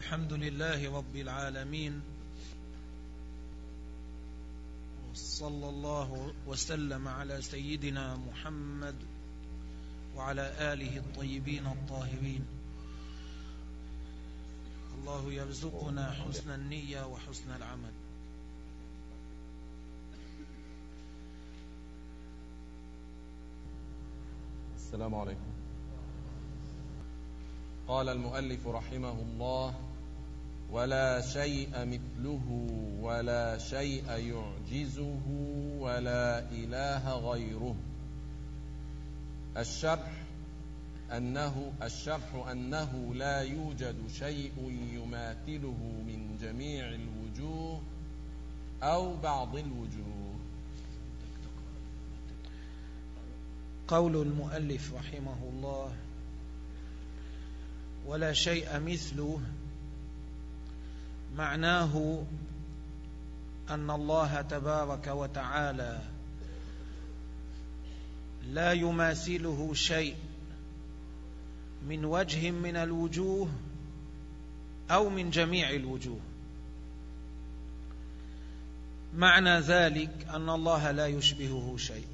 الحمد لله رب العالمين، وصلى الله وسلم على سيدنا محمد وعلى آله الطيبين الطاهرين. الله يرزقنا حسن النية وحسن العمل. السلام عليكم. قال المؤلف رحمه الله: ولا شيء مثله ولا شيء يعجزه ولا إله غيره. الشرح أنه لا يوجد شيء يماثله من جميع الوجوه أو بعض الوجوه. قول المؤلف رحمه الله: ولا شيء مثله، معناه أن الله تبارك وتعالى لا يماثله شيء من وجه من الوجوه أو من جميع الوجوه. معنى ذلك أن الله لا يشبهه شيء.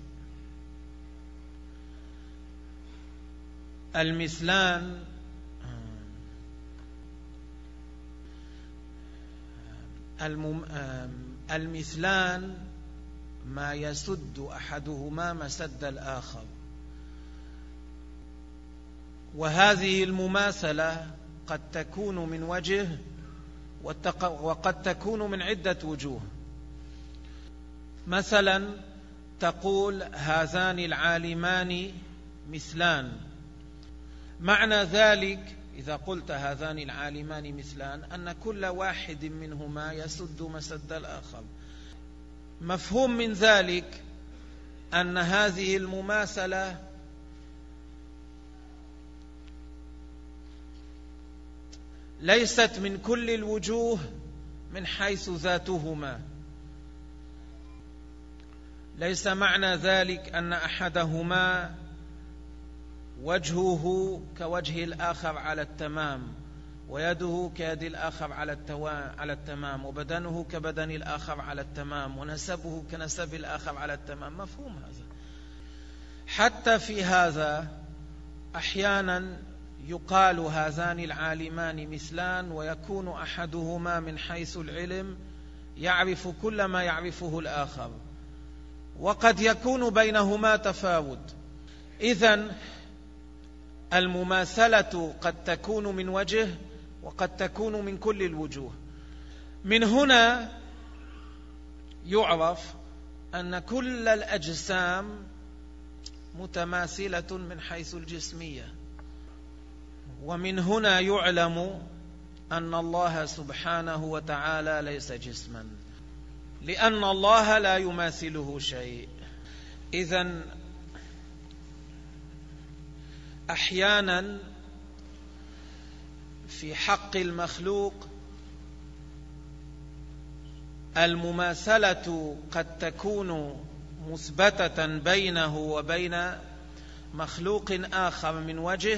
المثلان ما يسد أحدهما مسد الآخر، وهذه المماثلة قد تكون من وجه وقد تكون من عدة وجوه. مثلا تقول: هذان العالمان مثلان. معنى ذلك إذا قلت هذان العالمان مثلان أن كل واحد منهما يسد مسد الآخر. مفهوم من ذلك أن هذه المماثلة ليست من كل الوجوه من حيث ذاتهما. ليس معنى ذلك أن أحدهما وجهه كوجه الآخر على التمام، ويده كيد الآخر على التمام، وبدنه كبدن الآخر على التمام، ونسبه كنسب الآخر على التمام. مفهوم هذا؟ حتى في هذا أحيانا يقال هذان العالمان مثلان، ويكون أحدهما من حيث العلم يعرف كل ما يعرفه الآخر، وقد يكون بينهما تفاوت. إذن المماثلة قد تكون من وجه وقد تكون من كل الوجوه. من هنا يعرف أن كل الأجسام متماثلة من حيث الجسمية، ومن هنا يعلم أن الله سبحانه وتعالى ليس جسما، لأن الله لا يماثله شيء. إذن أحيانا في حق المخلوق المماثلة قد تكون مثبتة بينه وبين مخلوق آخر من وجه،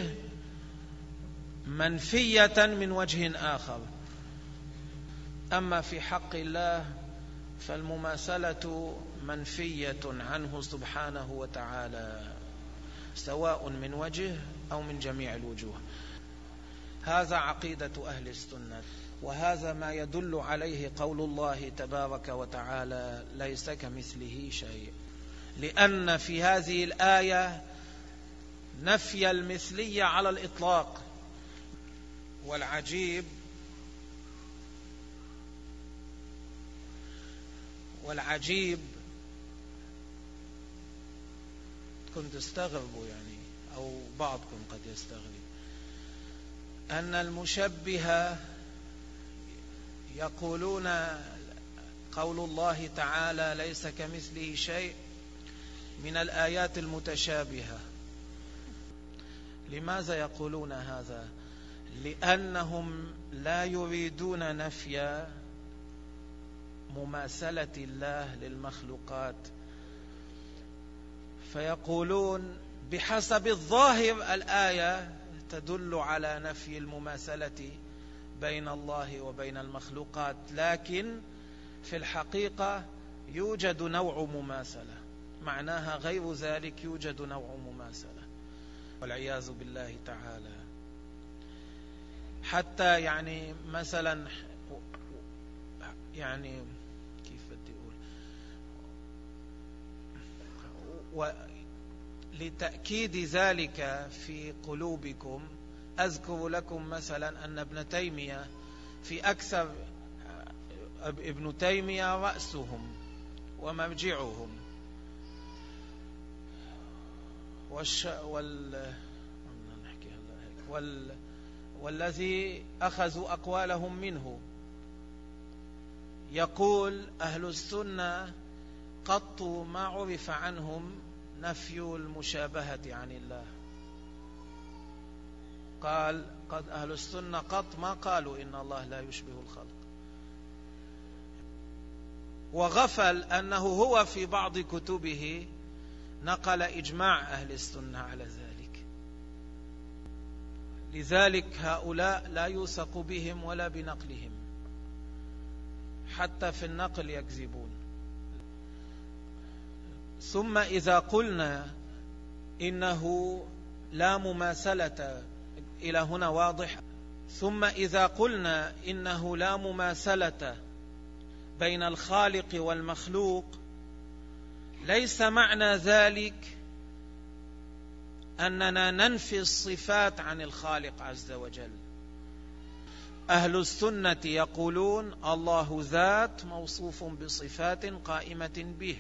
منفية من وجه آخر. أما في حق الله فالمماثلة منفية عنه سبحانه وتعالى، سواء من وجه أو من جميع الوجوه. هذا عقيدة أهل السنة، وهذا ما يدل عليه قول الله تبارك وتعالى: ليس كمثله شيء، لأن في هذه الآية نفي المثلية على الإطلاق. والعجيب كنت استغربوا يعني، أو بعضكم قد يستغرب، أن المشبهة يقولون قول الله تعالى ليس كمثله شيء من الآيات المتشابهة. لماذا يقولون هذا؟ لأنهم لا يريدون نفي مماثلة الله للمخلوقات، فيقولون بحسب الظاهر الآية تدل على نفي المماثلة بين الله وبين المخلوقات، لكن في الحقيقة يوجد نوع مماثلة، معناها غير ذلك يوجد نوع مماثلة والعياذ بالله تعالى. حتى يعني مثلا يعني كيف بدي أقول، لتأكيد ذلك في قلوبكم أذكر لكم مثلا أن ابن تيمية في أكثر ابن تيمية رأسهم ومرجعهم والذي أخذوا أقوالهم منه، يقول أهل السنة قط ما عرف عنهم نفي المشابهة عن الله. قال قد أهل السنة قط ما قالوا إن الله لا يشبه الخلق، وغفل أنه هو في بعض كتبه نقل إجماع أهل السنة على ذلك. لذلك هؤلاء لا يوثق بهم ولا بنقلهم، حتى في النقل يكذبون. ثم إذا قلنا إنه لا مماثلة، إلى هنا واضح. ثم إذا قلنا إنه لا مماثلة بين الخالق والمخلوق، ليس معنى ذلك أننا ننفي الصفات عن الخالق عز وجل. أهل السنة يقولون الله ذات موصوف بصفات قائمة به،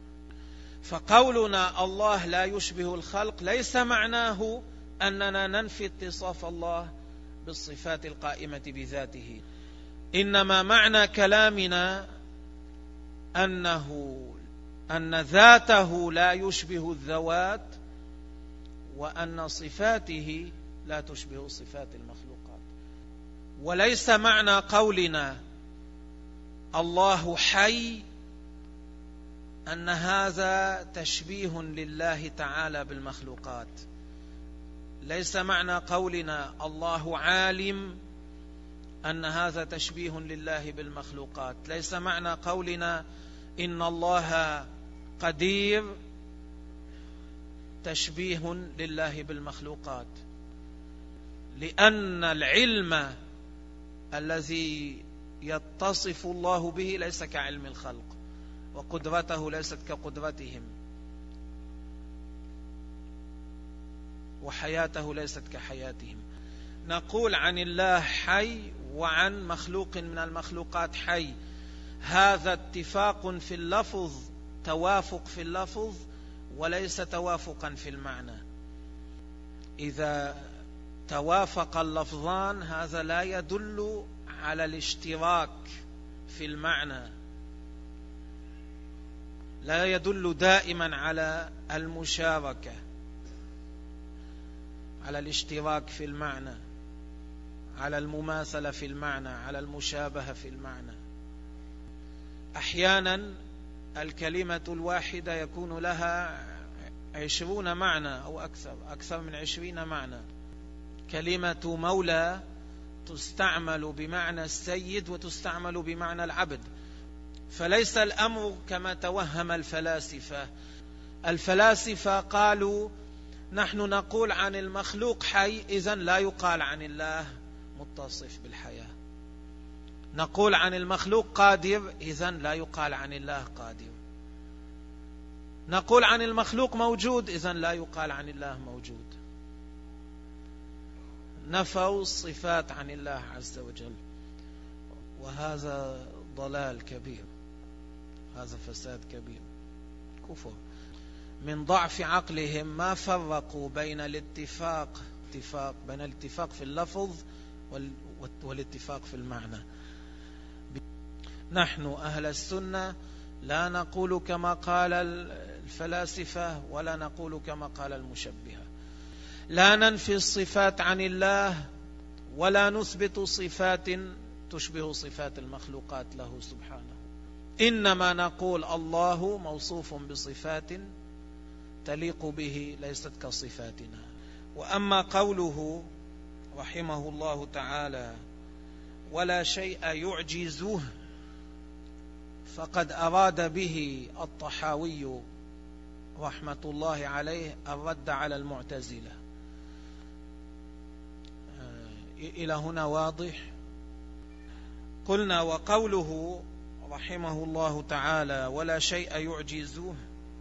فقولنا الله لا يشبه الخلق ليس معناه أننا ننفي اتصاف الله بالصفات القائمة بذاته، إنما معنى كلامنا أن ذاته لا يشبه الذوات، وأن صفاته لا تشبه صفات المخلوقات. وليس معنى قولنا الله حي أن هذا تشبيه لله تعالى بالمخلوقات. ليس معنى قولنا الله عالم أن هذا تشبيه لله بالمخلوقات. ليس معنى قولنا إن الله قدير تشبيه لله بالمخلوقات، لأن العلم الذي يتصف الله به ليس كعلم الخلق، وقدرته ليست كقدرتهم، وحياته ليست كحياتهم. نقول عن الله حي وعن مخلوق من المخلوقات حي، هذا اتفاق في اللفظ، توافق في اللفظ، وليس توافقا في المعنى. إذا توافق اللفظان هذا لا يدل على الاشتراك في المعنى، لا يدل دائما على المشاركة، على الاشتراك في المعنى، على المماثلة في المعنى، على المشابهة في المعنى. أحيانا الكلمة الواحدة يكون لها 20 معنى أو أكثر من 20 معنى. كلمة مولى تستعمل بمعنى السيد وتستعمل بمعنى العبد، فليس الأمر كما توهم الفلاسفة. الفلاسفة قالوا نحن نقول عن المخلوق حي، إذن لا يقال عن الله متصف بالحياة. نقول عن المخلوق قادر، إذن لا يقال عن الله قادر. نقول عن المخلوق موجود، إذن لا يقال عن الله موجود. نفوا الصفات عن الله عز وجل، وهذا ضلال كبير، هذا فساد كبير، كفر. من ضعف عقلهم ما فرقوا بين الاتفاق في اللفظ والاتفاق في المعنى. نحن أهل السنة لا نقول كما قال الفلاسفة ولا نقول كما قال المشبهة. لا ننفي الصفات عن الله ولا نثبت صفات تشبه صفات المخلوقات له سبحانه، إنما نقول الله موصوف بصفات تليق به ليست كصفاتنا. وأما قوله رحمه الله تعالى ولا شيء يعجزه فقد أراد به الطحاوي رحمة الله عليه الرد على المعتزلة. إلى هنا واضح؟ قلنا وقوله رحمه الله تعالى ولا شيء يعجزه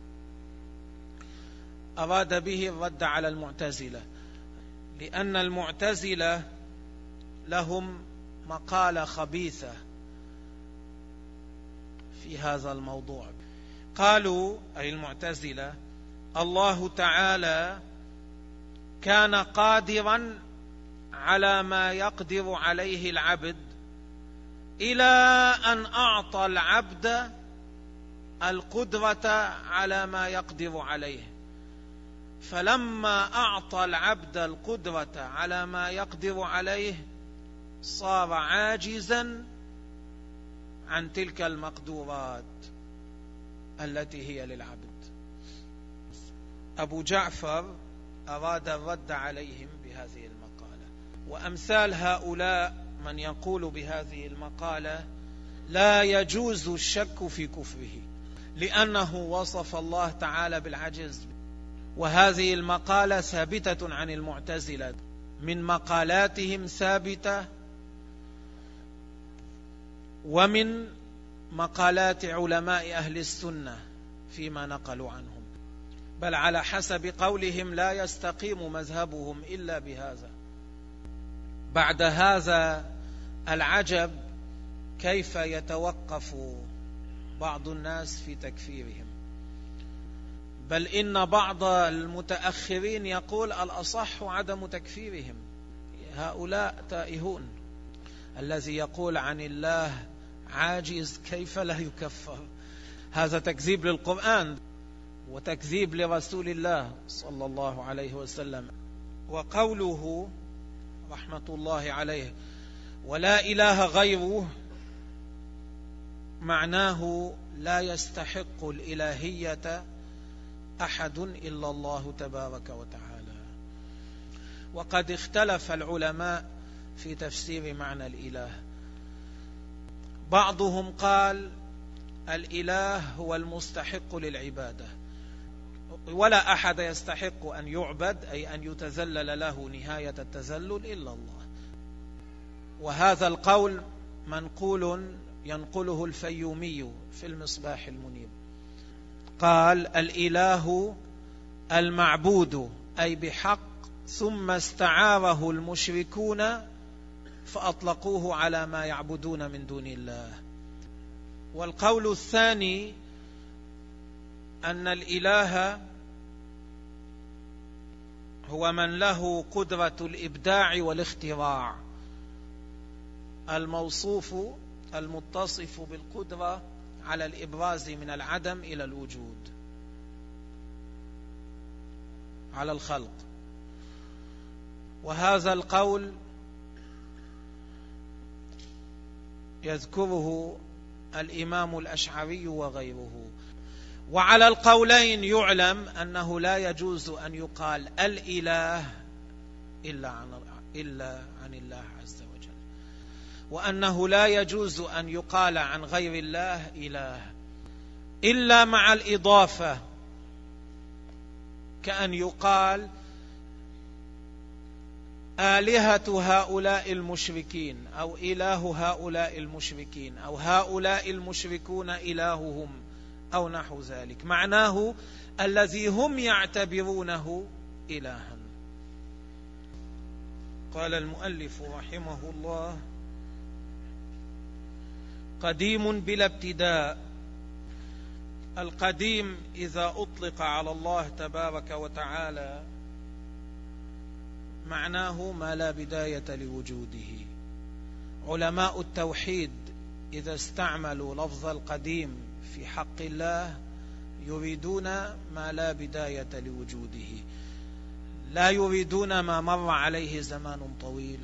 أراد به الرد على المعتزلة، لأن المعتزلة لهم مقالة خبيثة في هذا الموضوع. قالوا أي المعتزلة الله تعالى كان قادرا على ما يقدر عليه العبد إلى أن أعطى العبد القدرة على ما يقدر عليه، فلما أعطى العبد القدرة على ما يقدر عليه صار عاجزا عن تلك المقدورات التي هي للعبد. أبو جعفر أراد الرد عليهم بهذه المقالة، وأمثال هؤلاء من يقول بهذه المقالة لا يجوز الشك في كفره، لأنه وصف الله تعالى بالعجز، وهذه المقالة ثابتة عن المعتزلة، من مقالاتهم ثابتة ومن مقالات علماء أهل السنة فيما نقلوا عنهم، بل على حسب قولهم لا يستقيم مذهبهم إلا بهذا. بعد هذا العجب كيف يتوقف بعض الناس في تكفيرهم، بل إن بعض المتأخرين يقول الأصح عدم تكفيرهم. هؤلاء تائهون. الذي يقول عن الله عاجز كيف لا يكفر؟ هذا تكذيب للقرآن وتكذيب لرسول الله صلى الله عليه وسلم. وقوله رحمة الله عليه ولا إله غيره معناه لا يستحق الإلهية أحد إلا الله تبارك وتعالى. وقد اختلف العلماء في تفسير معنى الإله. بعضهم قال الإله هو المستحق للعبادة، ولا أحد يستحق أن يعبد أي أن يتذلل له نهاية التذلل إلا الله. وهذا القول منقول ينقله الفيومي في المصباح المنير، قال الإله المعبود أي بحق ثم استعاره المشركون فأطلقوه على ما يعبدون من دون الله. والقول الثاني أن الإله هو من له قدرة الإبداع والاختراع، الموصوف المتصف بالقدرة على الإبراز من العدم إلى الوجود، على الخلق. وهذا القول يذكره الإمام الأشعري وغيره. وعلى القولين يعلم أنه لا يجوز أن يقال الإله إلا عن الله عز وجل، وأنه لا يجوز أن يقال عن غير الله إله إلا مع الإضافة، كأن يقال آلهة هؤلاء المشركين أو إله هؤلاء المشركين أو هؤلاء المشركون إلههم أو نحو ذلك، معناه الذي هم يعتبرونه إلها. قال المؤلف رحمه الله قديم بلا ابتداء. القديم إذا أطلق على الله تبارك وتعالى معناه ما لا بداية لوجوده. علماء التوحيد إذا استعملوا لفظ القديم في حق الله يريدون ما لا بداية لوجوده، لا يريدون ما مر عليه زمان طويل.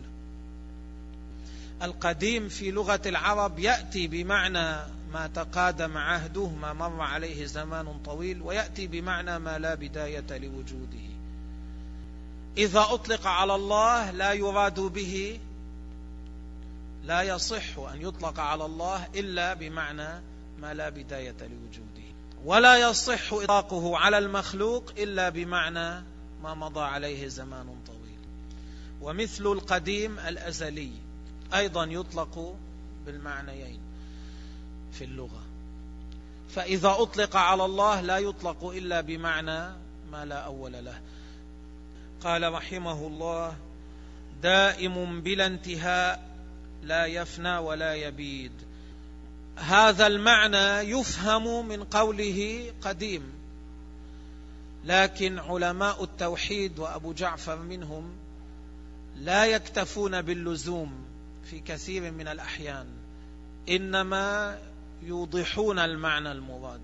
القديم في لغة العرب يأتي بمعنى ما تقادم عهده، ما مر عليه زمان طويل، ويأتي بمعنى ما لا بداية لوجوده. إذا أطلق على الله لا لا يصح أن يطلق على الله إلا بمعنى ما لا بداية لوجوده، ولا يصح إطلاقه على المخلوق إلا بمعنى ما مضى عليه زمان طويل. ومثل القديم الأزلي أيضا يطلق بالمعنيين في اللغة. فإذا أطلق على الله لا يطلق إلا بمعنى ما لا أول له. قال رحمه الله: دائم بلا انتهاء لا يفنى ولا يبيد. هذا المعنى يفهم من قوله قديم، لكن علماء التوحيد وأبو جعفر منهم لا يكتفون باللزوم في كثير من الأحيان، إنما يوضحون المعنى المراد.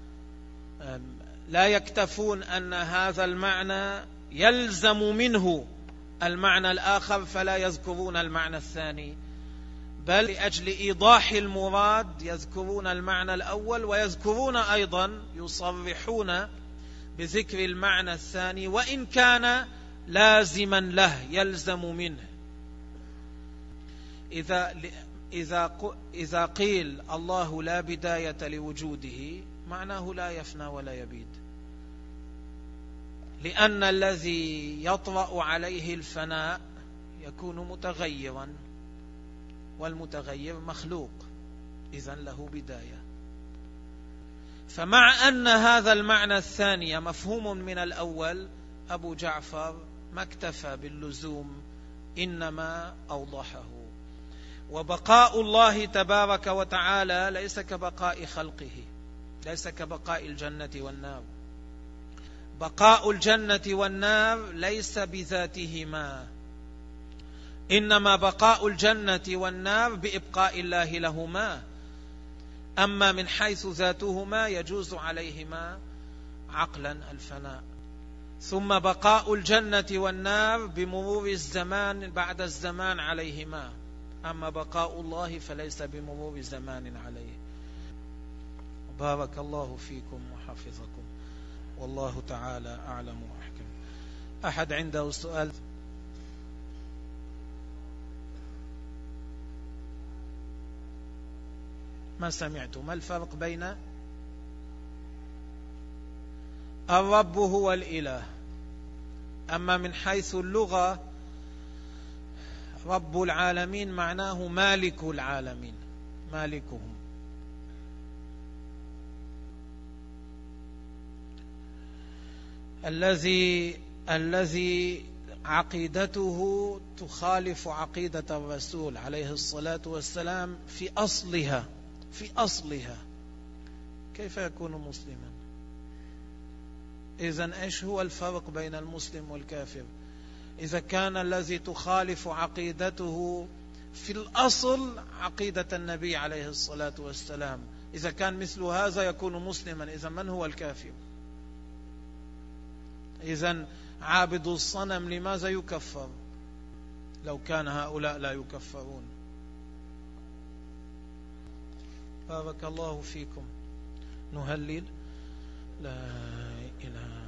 لا يكتفون أن هذا المعنى يلزم منه المعنى الآخر فلا يذكرون المعنى الثاني، بل لأجل إيضاح المراد يذكرون المعنى الأول، ويذكرون أيضا يصرحون بذكر المعنى الثاني وإن كان لازما له يلزم منه. إذا قيل الله لا بداية لوجوده معناه لا يفنى ولا يبيد، لأن الذي يطرأ عليه الفناء يكون متغيرا، والمتغير مخلوق، إذن له بداية. فمع أن هذا المعنى الثاني مفهوم من الأول، أبو جعفر ما اكتفى باللزوم، إنما أوضحه. وبقاء الله تبارك وتعالى ليس كبقاء خلقه، ليس كبقاء الجنة والنار. بقاء الجنة والنار ليس بذاتهما، إنما بقاء الجنة والنار بإبقاء الله لهما. أما من حيث ذاتهما يجوز عليهما عقلا الفناء. ثم بقاء الجنة والنار بمرور الزمان بعد الزمان عليهما، أما بقاء الله فليس بمرور زمان عليه. بارك الله فيكم وحفظكم، والله تعالى أعلم وأحكم. أحد عنده سؤال؟ ما سمعت. ما الفرق بين الرب هو الإله؟ أما من حيث اللغة رب العالمين معناه مالك العالمين، مالكهم. الذي عقيدته تخالف عقيدة الرسول عليه الصلاة والسلام في أصلها، كيف يكون مسلما؟ إذن إيش هو الفرق بين المسلم والكافر؟ إذا كان الذي تخالف عقيدته في الأصل عقيدة النبي عليه الصلاة والسلام، إذا كان مثل هذا يكون مسلما، إذا من هو الكافر؟ إذن عابد الصنم لماذا يكفر لو كان هؤلاء لا يكفرون؟ بارك الله فيكم. نهلل. لا إله